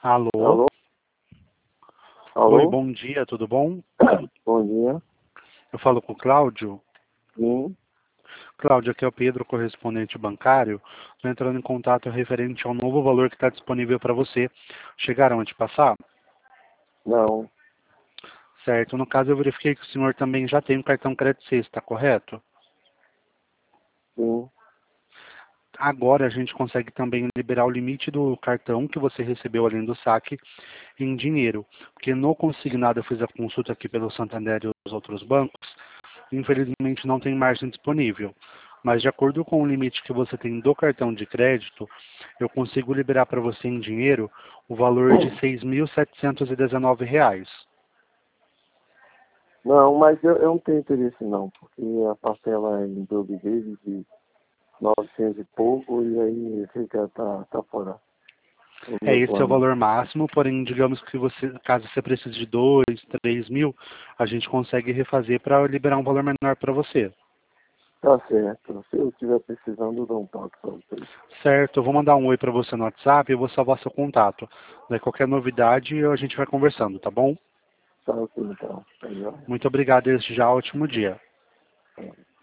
Alô? Alô? Oi, Alô? bom dia, tudo bom? Bom dia. Eu falo com o Cláudio. Sim. Cláudio, aqui é o Pedro, correspondente bancário. Estou entrando em contato referente ao novo valor que está disponível para você. Chegaram a te passar? Não. Certo. No caso, eu verifiquei que o senhor também já tem um cartão Credit 6, está correto? Sim. Agora a gente consegue também liberar o limite do cartão que você recebeu além do saque em dinheiro. Porque no consignado eu fiz a consulta aqui pelo Santander e os outros bancos. Infelizmente não tem margem disponível. Mas de acordo com o limite que você tem do cartão de crédito, eu consigo liberar para você em dinheiro o valor de R$ 6.719. Não, mas eu não tenho interesse não, porque a parcela é em 12 vezes de 900 e pouco, e aí fica, tá fora do É, meu esse é o plano. valor máximo, porém, digamos que você, caso você precise de 2, 3 mil, a gente consegue refazer para liberar um valor menor para você. Tá certo. Se eu estiver precisando, eu dou um toque para vocês. Certo, eu vou mandar um oi para você no WhatsApp e eu vou salvar seu contato. Daí qualquer novidade a gente vai conversando, tá bom? Tá ok, então. Tá joia. Muito obrigado, desde já, ótimo dia. Tá.